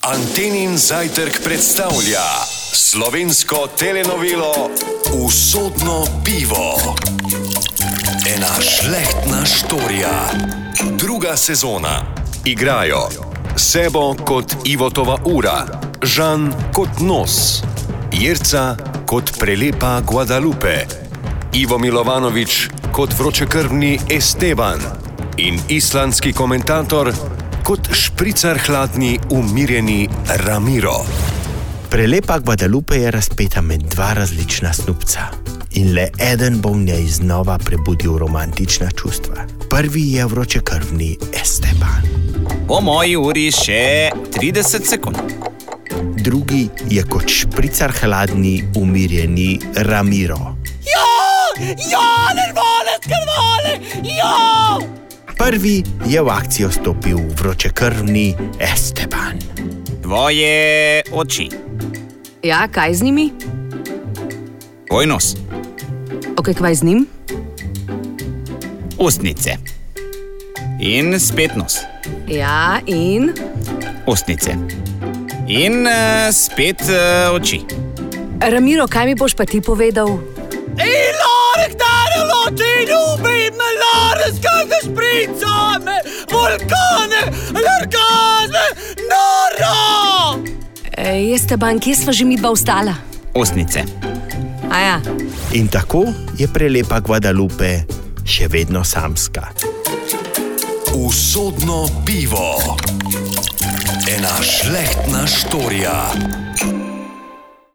Antenin zajtrk predstavlja slovensko telenovelo Usodno pivo. Ena žlehtna štorija. 2. sezona. Igrajo Sebo kot Ivotova ura, Žan kot Nos, Jerca kot prelepa Guadalupe, Ivo Milovanović kot vročekrvni Esteban in islandski komentator kot špricar hladni umirjeni Ramiro. Prelepa Guadalupe je razpeta med dva različna snubca in le eden bo v njej znova prebudil romantična čustva. Prvi je vročekrvni Esteban. Po moji uri še 30 sekund. Drugi je kot špricar hladni umirjeni Ramiro. Prvi je v akcijo stopil vročekrvni Esteban. Tvoje oči. Ja, kaj z njimi? Tvoj nos. Ok, kaj z njim? Ustnice. In spet nos. Ja, in? Ustnice. In spet oči. Ramiro, kaj mi boš pa ti povedal? Ilorek darilo, ti ljubim, lareskega špricame, vulkane, orgazme, noro! Esteban, kje sva že midva ostala? Ustnice. Aja. In tako je prelepa Guadalupe še vedno samska. Usodno pivo. Ena žlehtna štorija.